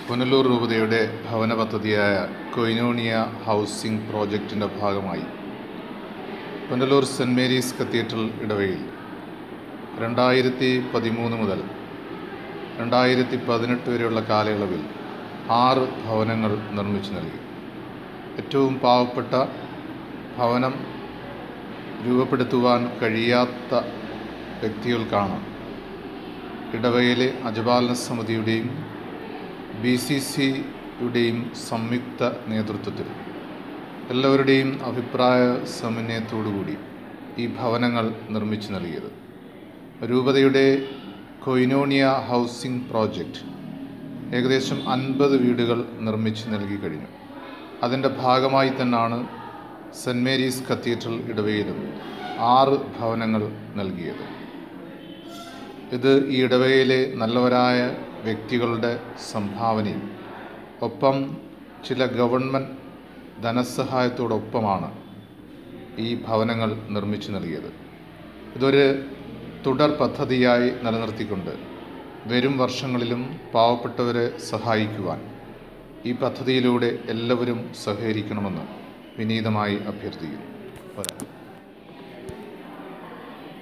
പുനലൂർ രൂപതയുടെ ഭവന പദ്ധതിയായ കൊയിനോണിയ ഹൗസിംഗ് പ്രോജക്റ്റിൻ്റെ ഭാഗമായി പുനലൂർ സെൻറ്റ് മേരീസ് കത്തീഡ്രൽ ഇടവകയിൽ 2013 മുതൽ 2018 വരെയുള്ള കാലയളവിൽ 6 ഭവനങ്ങൾ നിർമ്മിച്ചു നൽകി. ഏറ്റവും പാവപ്പെട്ട ഭവനം രൂപപ്പെടുത്തുവാൻ കഴിയാത്ത വ്യക്തികൾക്കാണ് ഇടവകയിലെ അജപാലന സമിതിയുടെയും BCCയുടെയും സംയുക്ത നേതൃത്വത്തിൽ എല്ലാവരുടെയും അഭിപ്രായ സമന്വയത്തോടുകൂടി ഈ ഭവനങ്ങൾ നിർമ്മിച്ചു നൽകിയത്. രൂപതയുടെ കൊയിനോണിയ ഹൗസിംഗ് പ്രോജക്റ്റ് ഏകദേശം 50 വീടുകൾ നിർമ്മിച്ചു നൽകി കഴിഞ്ഞു. അതിൻ്റെ ഭാഗമായി തന്നെയാണ് സെൻറ്റ് മേരീസ് കത്തീഡ്രൽ ഇടവകയിലും 6 ഭവനങ്ങൾ നൽകിയത്. ഇത് ഈ ഇടവകയിലെ നല്ലവരായ വ്യക്തികളുടെ സംഭാവനയും ഒപ്പം ചില ഗവൺമെൻറ് ധനസഹായത്തോടൊപ്പമാണ് ഈ ഭവനങ്ങൾ നിർമ്മിച്ചു നൽകിയത്. ഇതൊരു തുടർ പദ്ധതിയായി നിലനിർത്തിക്കൊണ്ട് വരും വർഷങ്ങളിലും പാവപ്പെട്ടവരെ സഹായിക്കുവാൻ ഈ പദ്ധതിയിലൂടെ എല്ലാവരും സഹകരിക്കണമെന്ന് വിനീതമായി അഭ്യർത്ഥിക്കുന്നു.